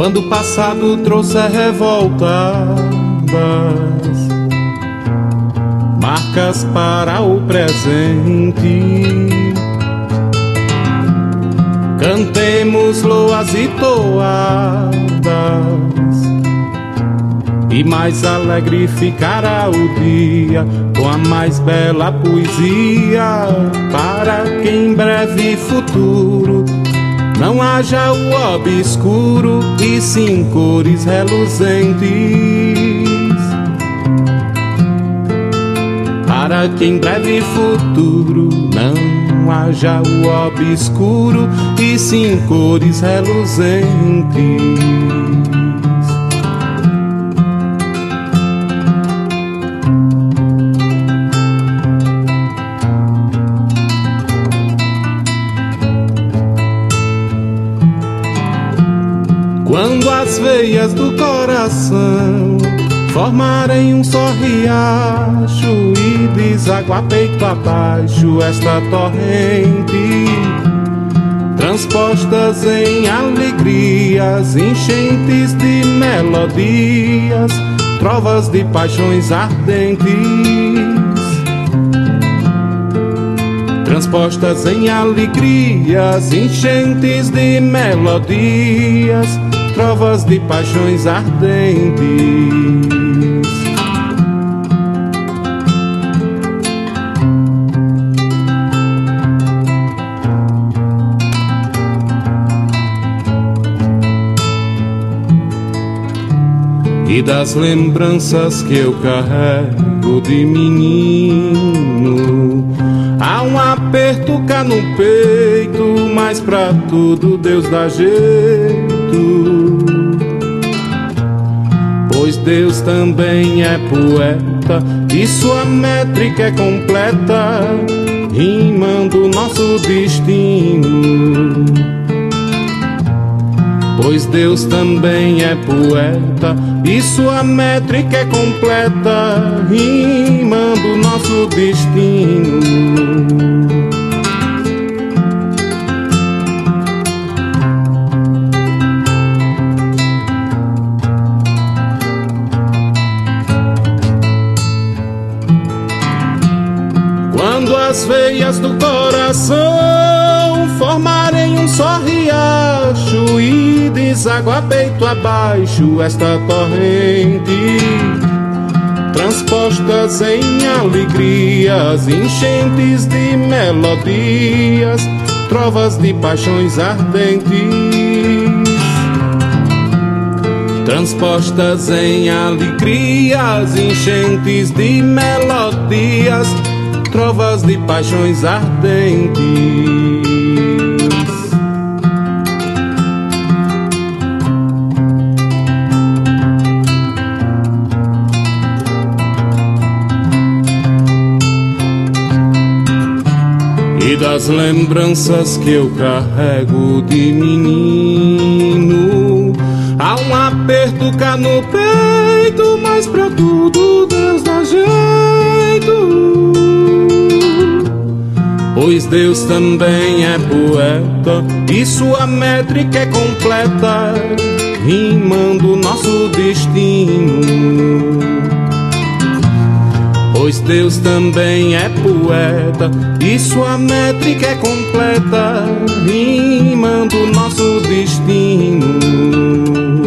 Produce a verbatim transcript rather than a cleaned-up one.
quando o passado trouxe revoltas, marcas para o presente. Cantemos loas e toadas, e mais alegre ficará o dia, com a mais bela poesia, para que em breve futuro não haja o obscuro, e sim cores reluzentes. Para que em breve futuro não haja o obscuro, e sim cores reluzentes. Quando as veias do coração formarem um só riacho e desaguar peito abaixo esta torrente, transpostas em alegrias, enchentes de melodias, trovas de paixões ardentes, transpostas em alegrias, enchentes de melodias, trovas de paixões ardentes. E das lembranças que eu carrego de menino, há um aperto cá no peito, mas pra tudo Deus dá jeito. Pois Deus também é poeta e sua métrica é completa, rimando nosso destino. Pois Deus também é poeta e sua métrica é completa, rimando nosso destino. Quando as veias do coração formarem um só riacho e desaguar peito abaixo esta torrente, transpostas em alegrias, enchentes de melodias, trovas de paixões ardentes, transpostas em alegrias, enchentes de melodias, trovas de paixões ardentes. E das lembranças que eu carrego de menino, há um aperto cá no peito, mas pra tudo Deus dá jeito. Pois Deus também é poeta e sua métrica é completa, rimando nosso destino. Pois Deus também é poeta e sua métrica é completa, rimando nosso destino.